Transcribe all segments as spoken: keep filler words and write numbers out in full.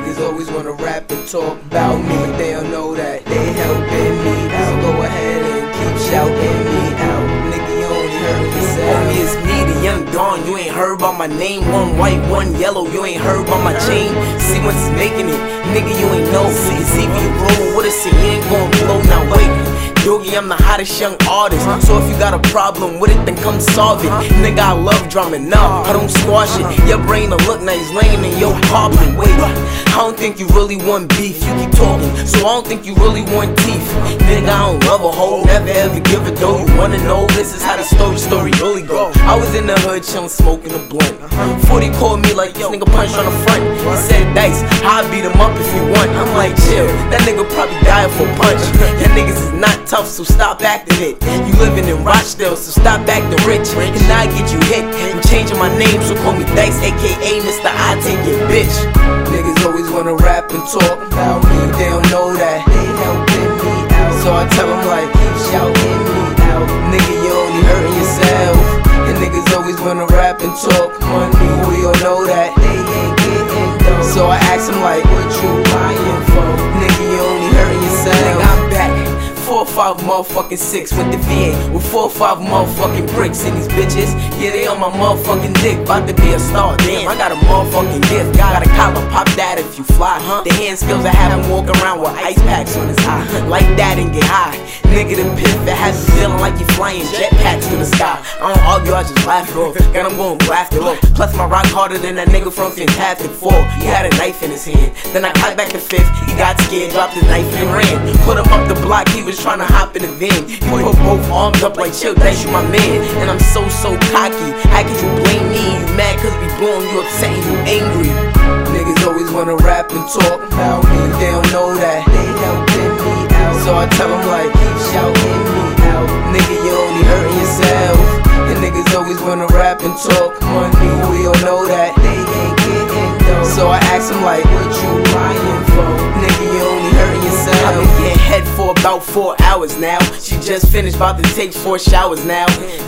Niggas always wanna rap and talk about me, but they don't know that they helping me out. So go ahead and keep shouting me out. Nigga, you only heard yourself. Homie, it's me, the young Don. You ain't heard about my name. One white, one yellow. You ain't heard about my chain. See what's making it, nigga. You ain't know. See, it's even you rollin' with us, and you ain't gon' blow. Now wait. Yogi, I'm the hottest young artist. So if you got a problem with it, then come solve it. Nigga, I love drumming, nah, I don't squash it. Your brain will look nice laying in your carbon. Wait, I don't think you really want beef. You keep talking, so I don't think you really want teeth. Nigga, I don't love a hoe, never ever give a dough. You wanna know, this is how the story story really go. I was in the hood chillin', smoking a blunt. forty called me like, yo, nigga punched on the front. He said, Dice, I'll beat him up if you want. I'm like, chill, that nigga probably died for a punch. That niggas is not tough, so stop acting it. You living in Rochdale, so stop acting rich. And I get you hit. I'm changing my name, so call me Dice, aka Mister I Take Your Bitch. Niggas always wanna rap and talk about me, but they don't know that they helping me out. So I tell them like, keep shouting me out. Nigga, you only hurting yourself. And niggas always wanna rap and talk money, we all know that they ain't getting dough. So I ask them like, what you lying for? Nigga, you only hurting yourself. Nigga, I'm back. Four or five motherfucking six with the V A with four or five motherfucking bricks in these bitches. Yeah, they on my motherfucking dick, about to be a star. Damn, I got a motherfucking gift. Got a collar, pop that if you fly. Huh? The hand skills I have him walking around with ice packs on his eye. Like that and get high. Nigga, the piff that has you feeling like you flying jetpacks to the sky. I don't argue, I just laugh it off. Got him going blast it off. Plus my rock harder than that nigga from Fantastic Four. He had a knife in his hand. Then I cocked back the fifth. He got scared, dropped his knife and ran. Put him up the block, he was trying to hop in the van. He put both arms up like, chill, Dice, you my man. And I'm so, so cocky. How could you blame me? You mad cause we blowing you upset and you angry. Niggas always wanna rap and talk about me, but they don't know that they helping me out. So I tell them like, keep shouting me out. Nigga, you only hurting yourself. And niggas always wanna rap and talk money, we all know that they ain't getting dough. So I ask them like, what you lying for? Nigga, you only hurting yourself. I've been getting head for about four hours now. She just finished, about to take four showers now.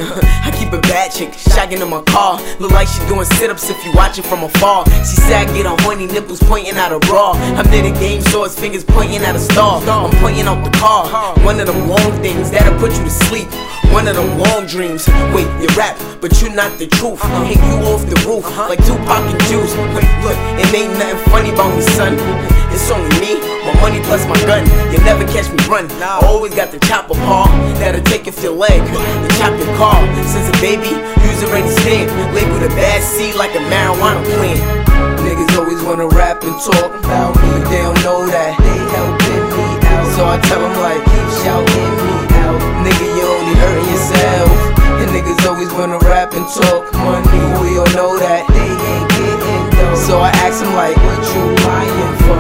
I keep a bad chick, shocking in my car. Look like she doing sit-ups if you watch it from afar. She said I get on horny nipples pointing at a bra. I'm near the game, so his fingers pointing at a star. I'm pointing out the car. One of them long things that'll put you to sleep. One of them long dreams. Wait, you rap, but you not the truth. Hang you off the roof like Tupac and Juice. Wait, look, it ain't nothing funny about me, son. It's only me, my money plus my gun. You never catch me run. I always got the chopper paw that'll take off your leg and chop your car. Since a baby, you's already stand. Labeled a bad seed like a marijuana plant. Niggas always wanna rap and talk about me, but they don't know that they helping me out. So I tell them like, keep shouting me out. Nigga, you only hurting yourself. And niggas always wanna rap and talk money, we all know that they ain't getting dough. So I ask them like, what you lying for?